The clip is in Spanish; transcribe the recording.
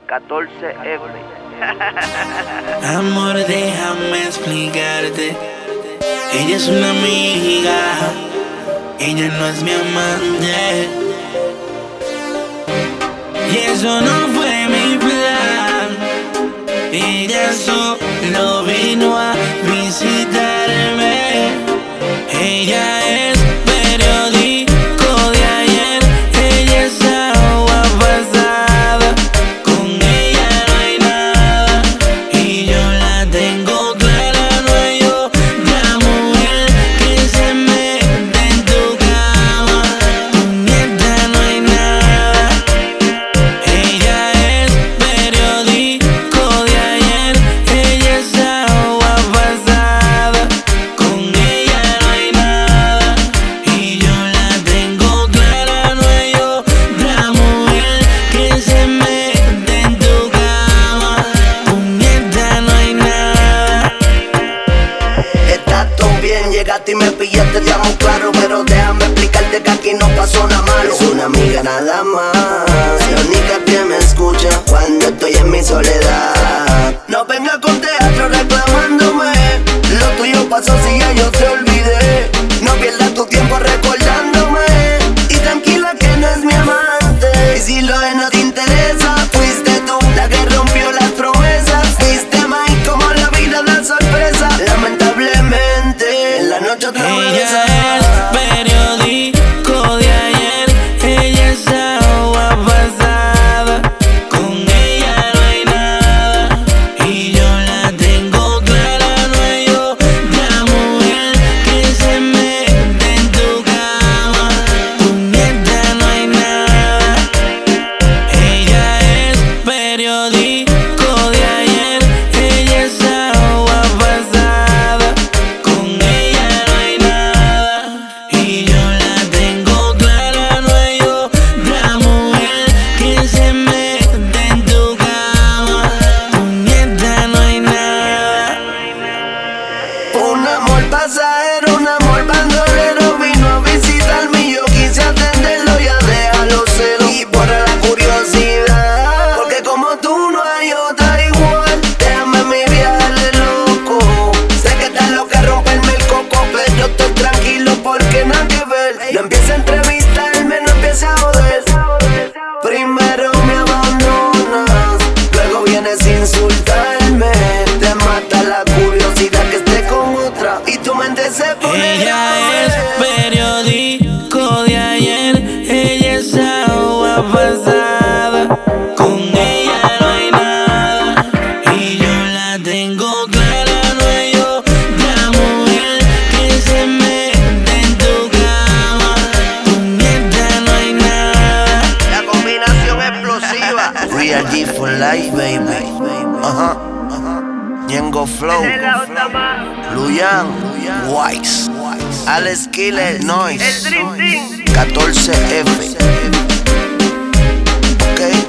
14F. Amor, déjame explicarte. Ella es una amiga, ella no es mi amante. Y eso no fue mi plan. Ella solo vino a visitarme. Ella es periódico de ayer. Ella es agua pasada. Con ella no hay nada. Y yo la tengo clara. No hay otra mujer que se mete en tu cama. Con esta no hay nada. Ella es periódico de ayer. Ella es agua pasada. Con ella no hay nada. Y yo la tengo clara. No hay otra mujer que se mete en tu cama. Con esta no hay nada. Estás todo bien, llegaste y me pillaste, estamos claros. Pero déjame explicarte que aquí no pasó nada malo. Es una amiga nada más, la única que me escucha cuando estoy en mi soledad. No venga con teatro reclamándome. Lo tuyo pasó si ya yo te olvidé. No pierdas tu tiempo recordándome. Y tranquila que no es mi amante. Y si lo de no te interesa, fuiste tú la que rompió las promesas. Fuiste más como la vida da sorpresa. Lamentablemente, en la noche otra vez. Ella es periódico de ayer. Ella es agua pasada. Con ella no hay nada. Y yo la tengo clara. No hay otra mujer que se mete en tu cama. Con esta no hay nada. Ella es periódico de ayer. Ella es agua pasada. Con ella no hay nada. Y yo la tengo clara. No hay otra mujer que se mete en tu cama. Con esta no hay nada. Un amor pasajero, un amor bandolero. Vino a visitarme y yo quise atenderlo. Ya déjalo cero y borra la curiosidad. Porque como tú no hay otra igual. Déjame mi viaje de loco. Sé que estás loca romperme el coco, pero yo estoy tranquilo porque nada que ver. No empieza a entrevistarme, no empieza a joder. Primero me abandonas, luego vienes a insultarme. Te mata la curiosidad que esté con otra y tu mente se pone. Ella es periódico de ayer. Ella es agua pasada. Con ella no hay nada. Y yo la tengo clara. No hay otra mujer que se mete en tu cama. Con esta no hay nada. La combinación explosiva. Real G for life, baby. Ñengo Flow, Es la otra más. Luyan, Wise, Alex Killer, Noise, El Dream Team. 14F. Ok.